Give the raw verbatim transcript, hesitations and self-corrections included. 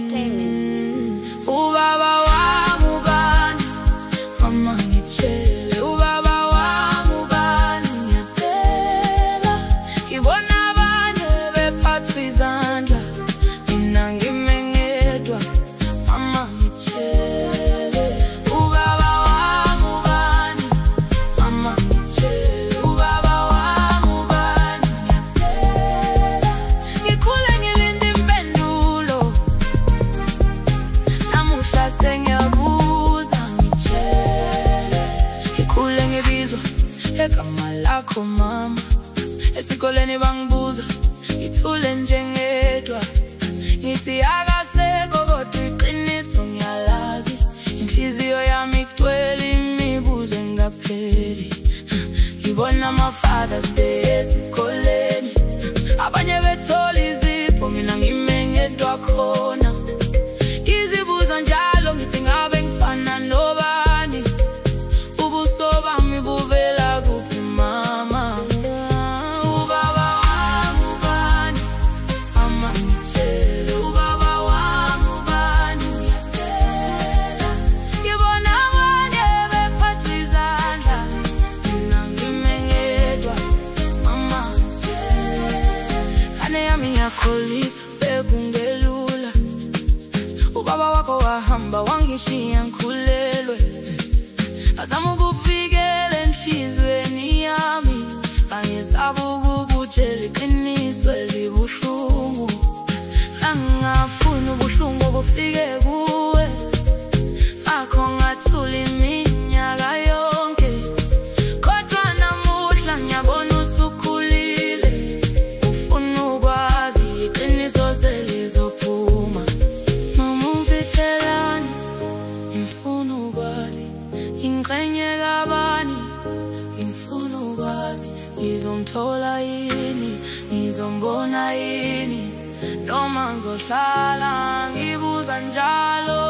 Entertainment. Ubaba wami ubani, mama ngitshele. Ubaba wami ubani, ngiyacela. Ngibona abanye bephathwa izandla, mina ngime ngedwa, mama ngitshele. Ubaba wami ubani, mama ngitshele. Ubaba wami ubani, ngiyacela. Ngikhule ngilinde impendulo, namuhla sengiyabuza, ngitshele. Ngikhule ngibizwa igama lakho mama, esikoleni bangibuza, ngithule njengedwa. Ngithi akasekho kodwa iqiniso ngiyalazi, inhliziyo yami igcwele imibuzo engapheli. Ngibona ama-Father's Day esikoleni, abanye bethola izipho, mina ngime ngedwa khona. Ngizibuza njalo ngithi ngabe ngifana nobani, ubuso bami buvela kuphi mama. Ubaba wami ubani, mama ngitshele. Ubaba wami ubani, ngiyacela. Ngibona abanye bephathwa izandla, mina ngime ngedwa, mama ngitshele. Ngane yami ngiyakholisa, bekungelula. Ubaba wakho wahamba wangishiya ngikhulelwe, ngazama ukuvikela enhlizweni yami, ngangesaba ukukutshela iqiniso elibuhlungu. Ngangingafuni ubuhlungu bufike kuwe, ngakho ngathula iminyaka yonke. Kodwa namuhla ngiyabona usukhulile, ufuna ukwazi iqiniso selizophuma. Mama ungizithelani, ngifuna ukwazi ingxenye kabani, ngifuna ukwazi ngizomthola yini, ngizombona yini, noma ngizohlala ngibuza njalo.